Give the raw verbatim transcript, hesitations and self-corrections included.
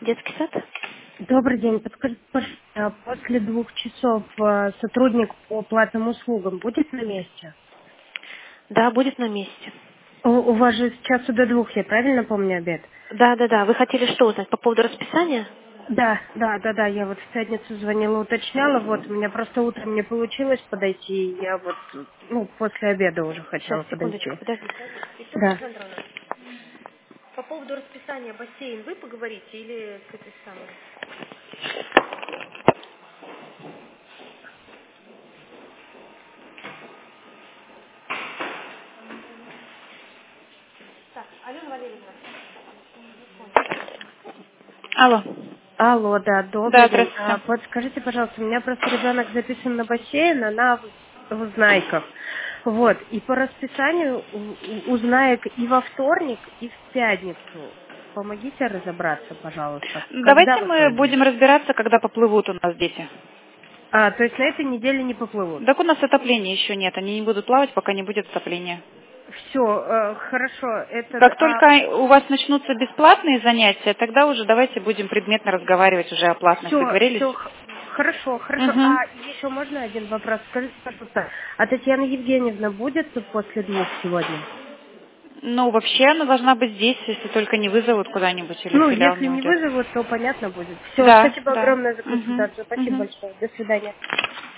Детский сад? Добрый день. Подскажите, пожалуйста, после двух часов э, сотрудник по платным услугам будет на месте? Да, будет на месте. У, у вас же с часу до двух, я правильно помню, обед? Да, да, да. Вы хотели что узнать по поводу расписания? Да, да, да, да. Я вот в пятницу звонила, уточняла. Вот у меня просто утром не получилось подойти. и Я вот, ну, после обеда уже Сейчас, хотела секундочку, подойти. подождите. Еще, Да. Александровна, по поводу расписания бассейн вы поговорите или с этой самой? Так, Алена Валерьевна. Алло. Алло, да, Да, добрый день. А, здравствуйте. подскажите, пожалуйста, у меня просто ребенок записан на бассейн, она в, в Знаиках. Вот, и по расписанию у, у- у Знаек и во вторник, и в пятницу. Помогите разобраться, пожалуйста. Когда Давайте вы мы пойдете? будем разбираться, когда поплывут у нас дети. А, то есть на этой неделе не поплывут? Так у нас отопления еще нет, они не будут плавать, пока не будет отопления. Все, хорошо. Этот, Как а, только у вас начнутся бесплатные занятия, тогда уже давайте будем предметно разговаривать уже о платных. все, Договорились? все, хорошо, хорошо. Угу. А еще можно один вопрос? Скажите, пожалуйста, а Татьяна Евгеньевна будет после двух сегодня? Ну, вообще она должна быть здесь, если только не вызовут куда-нибудь или в Ну, филиал если не не уйдет. вызовут, то понятно будет. Все, Да, спасибо да. огромное за Угу. консультацию. Спасибо Угу. большое. До свидания.